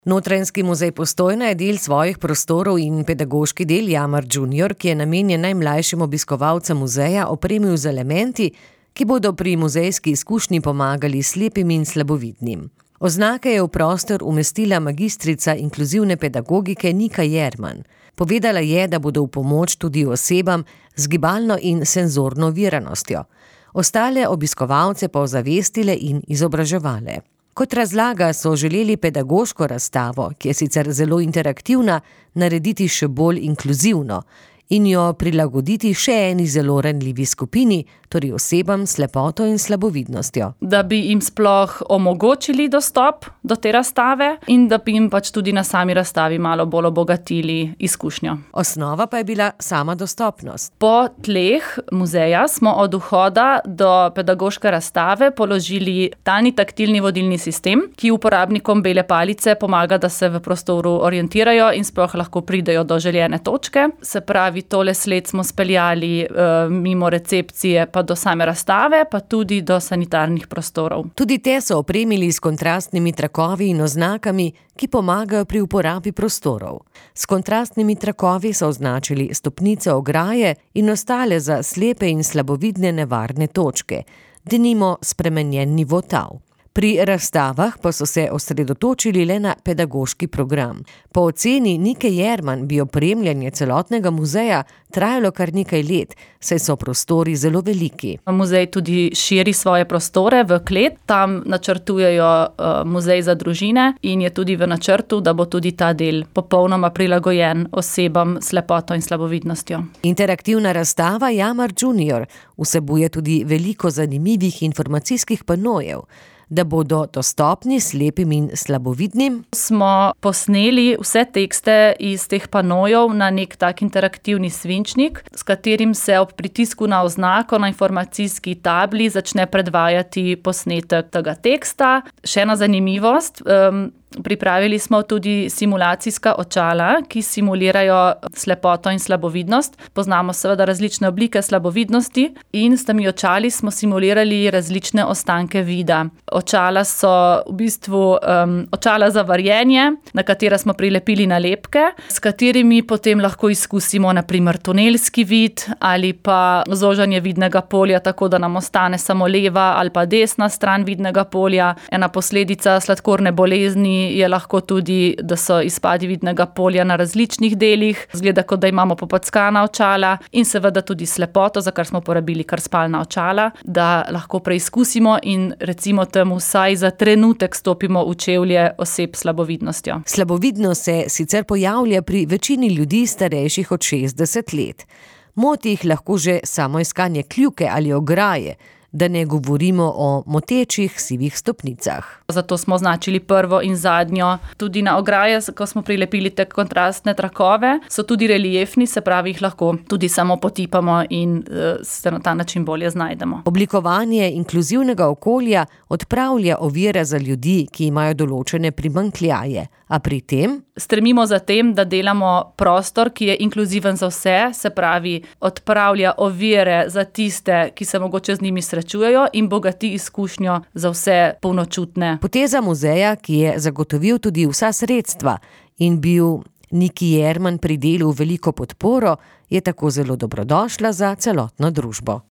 Notranjski muzej Postojna je del svojih prostorov in pedagoški del Jamar Junior, ki je namenjen najmlajšim obiskovalcem muzeja, opremil z elementi, ki bodo pri muzejski izkušnji pomagali slepim in slabovidnim. Oznake je v prostor umestila magistrica inkluzivne pedagogike Nika Jerman. Povedala je, da bodo v pomoč tudi osebam z gibalno in senzorno oviranostjo. Ostale obiskovalce pa ozavestile in izobraževale. Kot razlaga, so želeli pedagoško razstavo, ki je sicer zelo interaktivna, narediti še bolj inkluzivno in jo prilagoditi še eni zelo ranljivi skupini, torej osebam s slepoto in slabovidnostjo. Da bi jim sploh omogočili dostop do te razstave in da bi jim tudi na sami razstavi malo bolj obogatili izkušnjo. Osnova pa je bila sama dostopnost. Po tleh muzeja smo od vhoda do pedagoške razstave položili talni taktilni vodilni sistem, ki uporabnikom bele palice pomaga, da se v prostoru orientirajo in sploh lahko pridejo do željene točke. Se pravi, tole sled smo speljali mimo recepcije pa do same razstave, pa tudi do sanitarnih prostorov. Tudi te so opremili s kontrastnimi trakovi in oznakami, ki pomagajo pri uporabi prostorov. S kontrastnimi trakovi so označili stopnice, ograje in ostale za slepe in slabovidne nevarne točke, denimo spremenjen nivo tal. Pri razstavah pa so se osredotočili le na pedagoški program. Po oceni Nike Jerman bi opremljanje celotnega muzeja trajalo kar nekaj let, saj so prostori zelo veliki. Muzej tudi širi svoje prostore v klet, tam načrtujejo muzej za družine in je tudi v načrtu, da bo tudi ta del popolnoma prilagojen osebam s slepoto in slabovidnostjo. Interaktivna razstava Jamar Junior vsebuje tudi veliko zanimivih informacijskih panojev. Da bodo dostopni slepim in slabovidnim? Smo posneli vse tekste iz teh panojev na nek tak interaktivni svinčnik, s katerim se ob pritisku na oznako na informacijski tabli začne predvajati posnetek tega teksta. Še ena zanimivost, pripravili smo tudi simulacijska očala, ki simulirajo slepoto in slabovidnost. Poznamo seveda različne oblike slabovidnosti in s temi očali smo simulirali različne ostanke vida. Očala so v bistvu očala za varjenje, na katera smo prilepili nalepke, s katerimi potem lahko izkusimo na primer tunelski vid ali pa zožanje vidnega polja, tako da nam ostane samo leva ali pa desna stran vidnega polja. Ena posledica sladkorne bolezni je lahko tudi, da so izpadi vidnega polja na različnih delih, zgleda, kot da imamo popackana očala in seveda tudi slepoto, za kar smo porabili kar spalna očala, da lahko preizkusimo in recimo temu vsaj za trenutek stopimo v čevlje oseb s slabovidnostjo. Slabovidnost se sicer pojavlja pri večini ljudi starejših od 60 let. Moti jih lahko že samo iskanje kljuke ali ograje, da ne govorimo o motečih sivih stopnicah. Zato smo označili prvo in zadnjo. Tudi na ograje, ko smo prilepili te kontrastne trakove, so tudi reliefni, se pravi, jih lahko tudi samo potipamo in se na ta način bolje znajdemo. Oblikovanje inkluzivnega okolja odpravlja ovire za ljudi, ki imajo določene primanjkljaje, a pri tem stremimo za tem, da delamo prostor, ki je inkluziven za vse, se pravi, odpravlja ovire za tiste, ki se mogoče z njimi srečujejo in bogati izkušnjo za vse polnočutne. Poteza muzeja, ki je zagotovil tudi vsa sredstva in bil Niki Jerman pri delu veliko podporo, je tako zelo dobrodošla za celotno družbo.